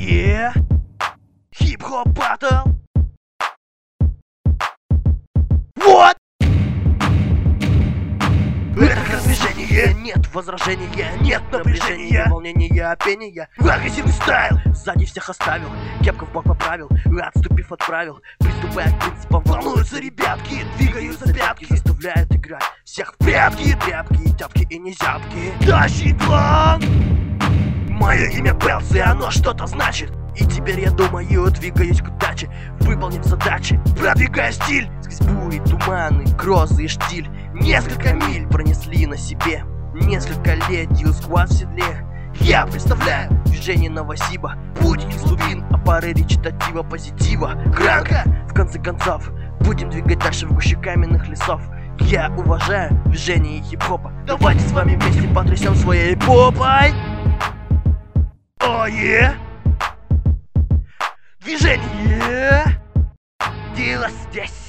yeah. Хип-хоп батл. Вот! Это как движение, нет возражения, нет напряжения, волнения, пения. Агрессивный стайл, сзади всех оставил, кепку в бок поправил, отступив отправил, приступая к принципам. Волнуются ребятки, двигаются пятки, заставляют играть всех в прятки, тряпки, тяпки и незябки. Тащи план! Мое имя Белс, и оно что-то значит. И теперь я думаю, двигаюсь к удаче, выполнив задачи, продвигая стиль. Сквозь бури, туманы, грозы и штиль. Несколько миль пронесли на себе, несколько лет сквозь в седле. Я представляю движение Новосиба, путь из глубин, а пары речитатива позитива. Гранка, в конце концов, будем двигать дальше в гуще каменных лесов. Я уважаю движение хип-хопа. Давайте с вами вместе потрясем своей попой. О, движение! Дело здесь.